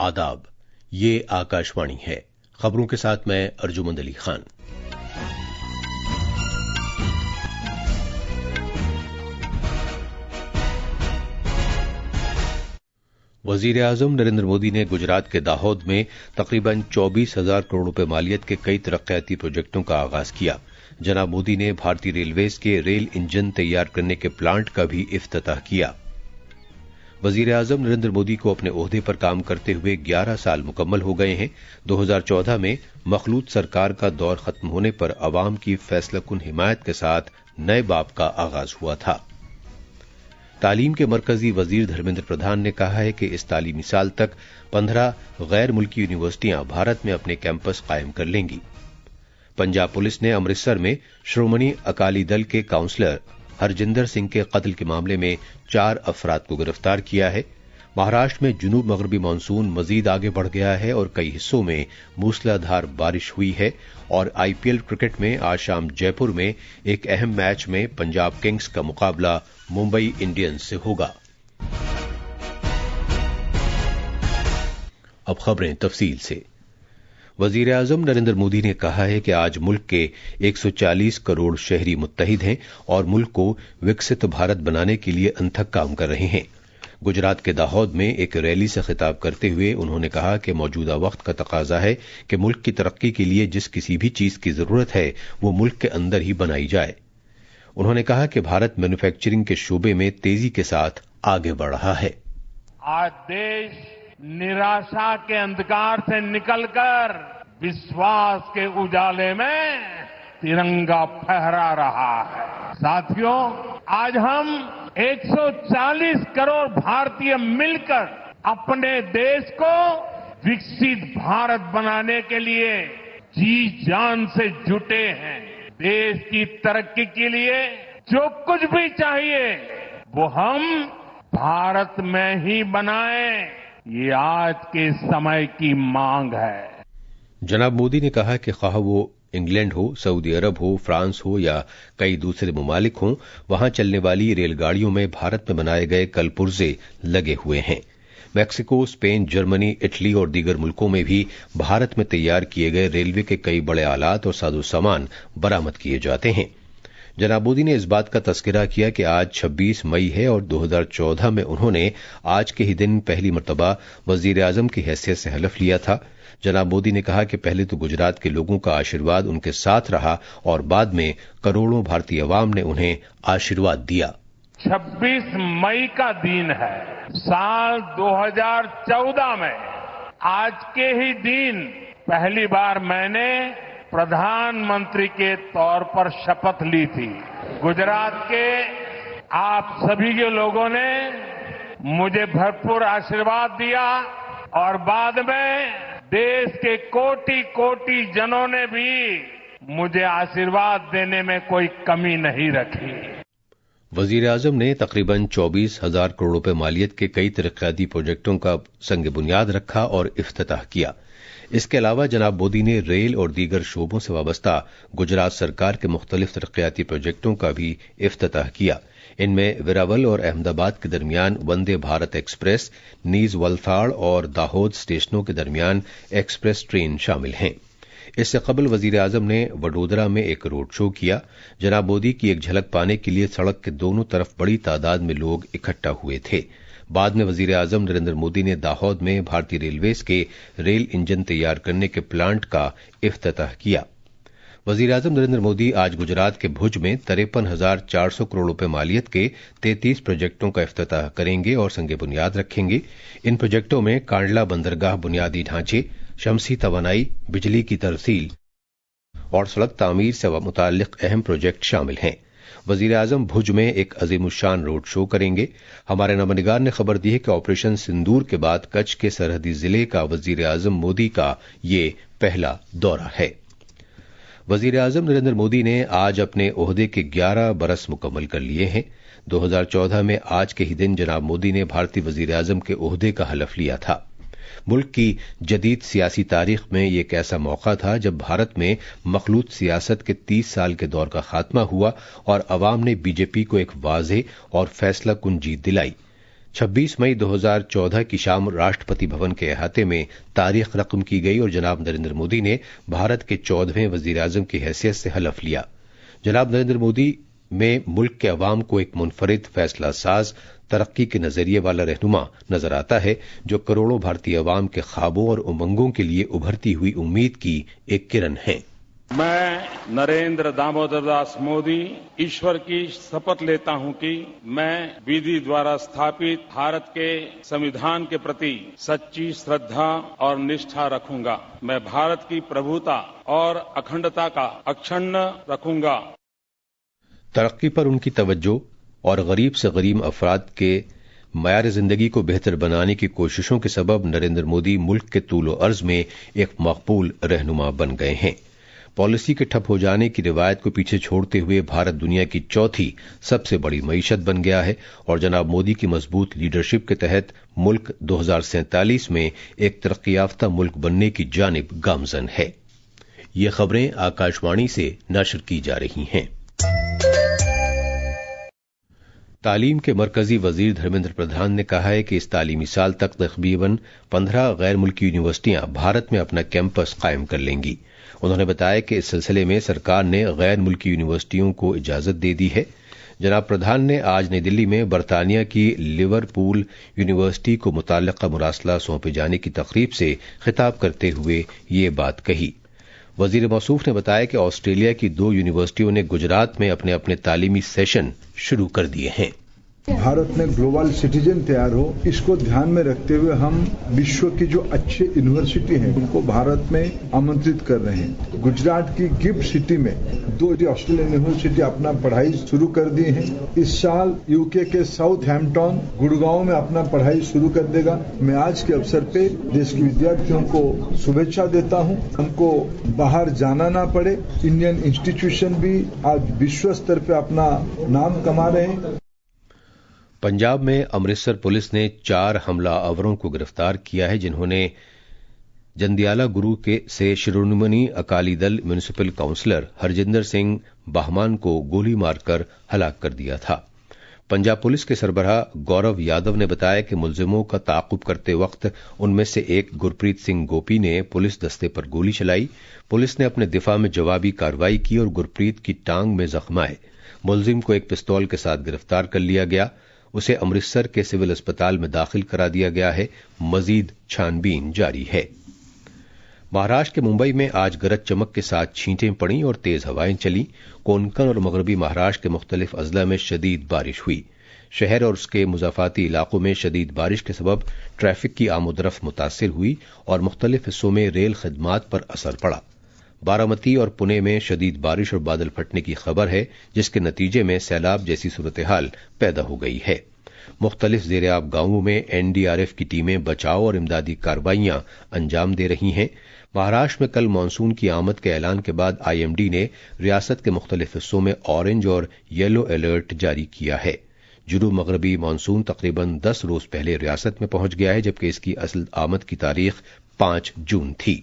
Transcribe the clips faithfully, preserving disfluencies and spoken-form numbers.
आदाब, ये आकाशवाणी है। खबरों के साथ मैं अर्जुमंद अली खान। वजीर आजम नरेंद्र मोदी ने गुजरात के दाहोद में तकरीबन चौबीस हजार करोड़ रुपए मालियत के कई तरक्याती प्रोजेक्टों का आगाज किया। जनाब मोदी ने भारतीय रेलवेज के रेल इंजन तैयार करने के प्लांट का भी इफ्तिताह किया। वजीर आजम नरेंद्र मोदी को अपने ओहदे पर काम करते हुए ग्यारह साल मुकम्मल हो गए हैं। दो हजार चौदह में मखलूत सरकार का दौर खत्म होने पर अवाम की फैसलाकुन हिमायत के साथ नए बाब का आगाज हुआ था। तालीम के मरकजी वजीर धर्मेंद्र प्रधान ने कहा है कि इस तालीमी साल तक पंद्रह गैर मुल्की यूनिवर्सिटियां भारत में अपने कैंपस कायम कर लेंगी। पंजाब पुलिस ने अमृतसर में श्रोमणी अकाली दल के काउंसलर हरजिंदर सिंह के कत्ल के मामले में चार अफराद को गिरफ्तार किया है। महाराष्ट्र में जुनूब मगरबी मानसून मजीद आगे बढ़ गया है और कई हिस्सों में मूसलाधार बारिश हुई है। और आईपीएल क्रिकेट में आज शाम जयपुर में एक अहम मैच में पंजाब किंग्स का मुकाबला मुंबई इंडियंस से होगा। अब खबरें तफसील से। वजीर आजम नरेंद्र मोदी ने कहा है कि आज मुल्क के एक सौ चालीस करोड़ शहरी मुत्तहिद हैं और मुल्क को विकसित भारत बनाने के लिए अनथक काम कर रहे हैं। गुजरात के दाहोद में एक रैली से खिताब करते हुए उन्होंने कहा कि मौजूदा वक्त का तकाजा है कि मुल्क की तरक्की के लिए जिस किसी भी चीज की जरूरत है वो मुल्क के अंदर ही बनाई जाए। उन्होंने कहा कि भारत मैन्युफैक्चरिंग के शोबे में तेजी के साथ आगे बढ़ रहा है। आज देश निराशा के अंधकार से निकलकर विश्वास के उजाले में तिरंगा फहरा रहा है। साथियों, आज हम एक सौ चालीस करोड़ भारतीय मिलकर अपने देश को विकसित भारत बनाने के लिए जी जान से जुटे हैं। देश की तरक्की के लिए जो कुछ भी चाहिए वो हम भारत में ही बनाएं, ये आज के समय की मांग है। जनाब मोदी ने कहा कि ख्वाह वो इंग्लैंड हो, सऊदी अरब हो, फ्रांस हो या कई दूसरे ममालिक हों, वहां चलने वाली रेलगाड़ियों में भारत में बनाए गए कल पुर्जे लगे हुए हैं। मैक्सिको, स्पेन, जर्मनी, इटली और दीगर मुल्कों में भी भारत में तैयार किए गए रेलवे के कई बड़े आलात और साजो सामान बरामद किए जाते हैं। जनाब मोदी ने इस बात का तस्करा किया कि आज छब्बीस मई है और दो हजार चौदह में उन्होंने आज के ही दिन पहली मर्तबा वजीर आजम की हैसियत से हलफ लिया था। जनाब मोदी ने कहा कि पहले तो गुजरात के लोगों का आशीर्वाद उनके साथ रहा और बाद में करोड़ों भारतीय अवाम ने उन्हें आशीर्वाद दिया। छब्बीस मई का दिन है। साल दो हजार चौदह में आज के ही दिन पहली बार मैंने प्रधानमंत्री के तौर पर शपथ ली थी। गुजरात के आप सभी के लोगों ने मुझे भरपूर आशीर्वाद दिया और बाद में देश के कोटि कोटि जनों ने भी मुझे आशीर्वाद देने में कोई कमी नहीं रखी। वजीर आजम ने तकरीबन चौबीस हजार करोड़ रुपए मालियत के कई तरक्याती प्रोजेक्टों का संग बुनियाद रखा और इफ्तिताह किया। इसके अलावा जनाब मोदी ने रेल और दीगर शोबों से वाबस्ता गुजरात सरकार के मुख्तलिफ तरक्याती प्रोजेक्टों का भी इफ्तिताह किया। इनमें वेरावल और अहमदाबाद के दरमियान वंदे भारत एक्सप्रेस, नीज वलसाड़ और दाहोद स्टेशनों के दरमियान एक्सप्रेस ट्रेन शामिल हैं। इससे कबल वजीर आजम ने वडोदरा में एक रोड शो किया। जनाब मोदी की एक झलक पाने के लिए सड़क के दोनों तरफ बड़ी तादाद में लोग इकट्ठा हुए थे। बाद में वजीर आजम नरेंद्र मोदी ने दाहोद में भारतीय रेलवेज के रेल इंजन तैयार करने के प्लांट का इफ्तिताह किया। वजीर आजम नरेंद्र मोदी आज गुजरात के भुज में तिरपन हजार चार सौ करोड़ रुपए मालियत के तैंतीस प्रोजेक्टों का इफ्तिताह करेंगे और संगे बुनियाद रखेंगे। इन प्रोजेक्टों में कांडला बंदरगाह बुनियादी ढांचे, शमसी तवानाई, बिजली की तरसील और सड़क तामीर से मुताल्लिक अहम प्रोजेक्ट शामिल हैं। वजीर आजम भुज में एक अजीमुशान रोड शो करेंगे। हमारे नमनिगार ने खबर दी है कि ऑपरेशन सिंदूर के बाद कच्छ के सरहदी जिले का वजीर आजम मोदी का ये पहला दौरा है। वजीर आजम नरेंद्र मोदी ने आज अपने ओहदे के ग्यारह बरस मुकम्मल कर लिए हैं। दो हजार चौदह में आज के ही दिन जनाब मोदी ने भारतीय वजीर आजम के ओहदे का हलफ लिया था। मुल्क की जदीद सियासी तारीख में यह एक ऐसा मौका था जब भारत में मखलूत सियासत के तीस साल के दौर का खात्मा हुआ और अवाम ने बीजेपी को एक वाज़ेह और फैसला कुन जीत दिलाई। छब्बीस मई दो हज़ार चौदह की शाम राष्ट्रपति भवन के अहाते में तारीख रकम की गई और जनाब नरेंद्र मोदी ने भारत के चौदहवें वजीर आजम की हैसियत से हलफ लिया। जनाब नरेंद्र मोदी में मुल्क के अवाम को एक मुनफरिद, फैसला साज, तरक्की के नजरिए वाला रहनुमा नजर आता है, जो करोड़ों भारतीय अवाम के ख्वाबों और उमंगों के लिए उभरती हुई उम्मीद की एक किरण है। मैं नरेंद्र दामोदर दास मोदी ईश्वर की शपथ लेता हूं कि मैं विधि द्वारा स्थापित भारत के संविधान के प्रति सच्ची श्रद्धा और निष्ठा रखूंगा। मैं भारत की प्रभुता और अखंडता का अक्षुण्ण रखूंगा। तरक्की पर उनकी तवज्जो और गरीब से गरीब अफराद के मयार जिंदगी को बेहतर बनाने की कोशिशों के सबब नरेंद्र मोदी मुल्क के तूल और अर्ज में एक मकबूल रहनुमा बन गए हैं। पॉलिसी के ठप हो जाने की रिवायत को पीछे छोड़ते हुए भारत दुनिया की चौथी सबसे बड़ी मईशत बन गया है और जनाब मोदी की मजबूत लीडरशिप के तहत मुल्क दो हजार सैंतालीस में एक तरक्की याफ्ता मुल्क बनने की जानिब गामजन है। ये खबरें आकाशवाणी से नशर की जा रही हैं। तालीम के मरकजी वजीर धर्मेंद्र प्रधान ने कहा है कि इस तालीमी साल तक तकरीबन पंद्रह गैर मुल्की यूनिवर्सिटियां भारत में अपना कैंपस कायम कर लेंगी। उन्होंने बताया कि इस सिलसिले में सरकार ने गैर मुल्की यूनिवर्सिटियों को इजाजत दे दी है। जनाब प्रधान ने आज नई दिल्ली में बरतानिया की लिवरपूल यूनिवर्सिटी को मुताल्लिका मुरासला सौंपे जाने की तकरीब से खिताब करते हुए ये बात कही। वजीर मौसूफ ने बताया कि ऑस्ट्रेलिया की दो यूनिवर्सिटियों ने गुजरात में अपने अपने तालीमी सेशन शुरू कर दिए हैं। भारत में ग्लोबल सिटीजन तैयार हो, इसको ध्यान में रखते हुए हम विश्व की जो अच्छे यूनिवर्सिटी हैं उनको भारत में आमंत्रित कर रहे हैं। गुजरात की गिफ्ट सिटी में दो ऑस्ट्रेलियन यूनिवर्सिटी अपना पढ़ाई शुरू कर दी है। इस साल यूके के साउथ हैम्पटन, गुड़गांव में अपना पढ़ाई शुरू कर देगा। मैं आज के अवसर पे देश के विद्यार्थियों को शुभेच्छा देता हूं। हमको बाहर जाना ना पड़े। इंडियन इंस्टीट्यूशन भी आज विश्व स्तर पे अपना नाम कमा रहे हैं। पंजाब में अमृतसर पुलिस ने चार हमलावरों को गिरफ्तार किया है, जिन्होंने जंदियाला गुरु के से शिरोमणि अकाली दल म्यूनिसिपल काउंसलर हरजिंदर सिंह बाहमान को गोली मारकर हलाक कर दिया था। पंजाब पुलिस के सरबराह गौरव यादव ने बताया कि मुलजिमों का ताकुब करते वक्त उनमें से एक गुरप्रीत सिंह गोपी ने पुलिस दस्ते पर गोली चलाई। पुलिस ने अपने दिफा में जवाबी कार्रवाई की और गुरप्रीत की टांग में जख्म आए। मुलजिम को एक पिस्तौल के साथ गिरफ्तार कर लिया गया। उसे अमृतसर के सिविल अस्पताल में दाखिल करा दिया गया है। मजीद छानबीन जारी है। महाराष्ट्र के मुंबई में आज गरज चमक के साथ छींटें पड़ी और तेज हवाएं चली। कोंकण और मगरबी महाराष्ट्र के मुख्तलिफ अजला में शदीद बारिश हुई। शहर और उसके मुजाफाती इलाकों में शदीद बारिश के सबब ट्रैफिक की आमोदरफ्त मुतासिर हुई और मुख्तलिफ हिस्सों में रेल खदमात पर असर पड़ा। बारामती और पुणे में शदीद बारिश और बादल फटने की खबर है, जिसके नतीजे में सैलाब जैसी सूरत हाल पैदा हो गई है। मुख्तलिफ जेर-ए-आब गांवों में एनडीआरएफ की टीमें बचाव और इमदादी कार्रवाइयां अंजाम दे रही हैं। महाराष्ट्र में कल मानसून की आमद के ऐलान के बाद आईएमडी ने रियासत के मुख्तलिफ हिस्सों में ऑरेंज और येलो अलर्ट जारी किया है। जुनूब मगरबी मानसून तकरीबन दस रोज पहले रियासत में पहुंच गया है, जबकि इसकी असल आमद की तारीख पांच जून थी।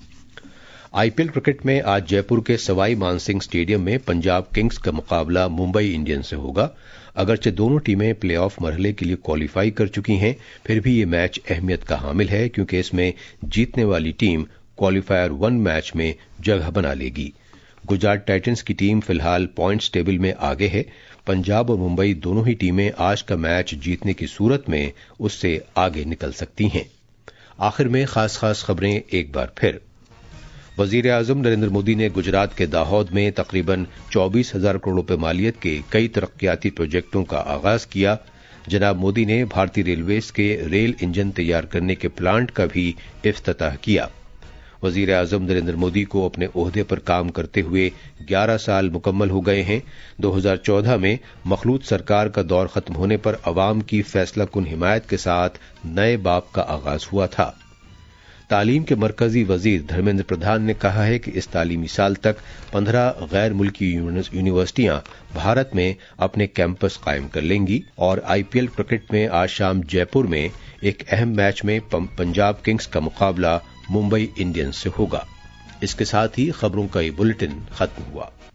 आईपीएल क्रिकेट में आज जयपुर के सवाई मानसिंह स्टेडियम में पंजाब किंग्स का मुकाबला मुंबई इंडियंस से होगा। अगरचे दोनों टीमें प्लेऑफ मरहले के लिए क्वालिफाई कर चुकी हैं, फिर भी ये मैच अहमियत का हामिल है, क्योंकि इसमें जीतने वाली टीम क्वालिफायर वन मैच में जगह बना लेगी। गुजरात टाइटंस की टीम फिलहाल पॉइंट्स टेबल में आगे है। पंजाब और मुंबई दोनों ही टीमें आज का मैच जीतने की सूरत में उससे आगे निकल सकती हैं। आखिर में खास खास खबरें एक बार फिर। वजीर आजम नरेंद्र मोदी ने गुजरात के दाहोद में तकरीबन चौबीस हजार करोड़ रुपए मालियत के कई तरक्याती प्रोजेक्टों का आगाज किया। जनाब मोदी ने भारतीय रेलवेज के रेल इंजन तैयार करने के प्लांट का भी इफ्तिताह किया। वजीर आजम नरेंद्र मोदी को अपने ओहदे पर काम करते हुए ग्यारह साल मुकम्मल हो गए हैं। दो हजार चौदह में मखलूत सरकार का दौर खत्म होने पर अवाम की फैसला कुन हिमायत के साथ नए बाब का आगाज हुआ था। तालीम के मरकजी वजीर धर्मेंद्र प्रधान ने कहा है कि इस तालीमी साल तक पंद्रह गैर मुल्की यूनिवर्सिटियां भारत में अपने कैंपस कायम कर लेंगी और आईपीएल क्रिकेट में आज शाम जयपुर में एक अहम मैच में पंजाब किंग्स का मुकाबला मुंबई इंडियंस से होगा। इसके साथ ही खबरों का ये बुलेटिन खत्म हुआ।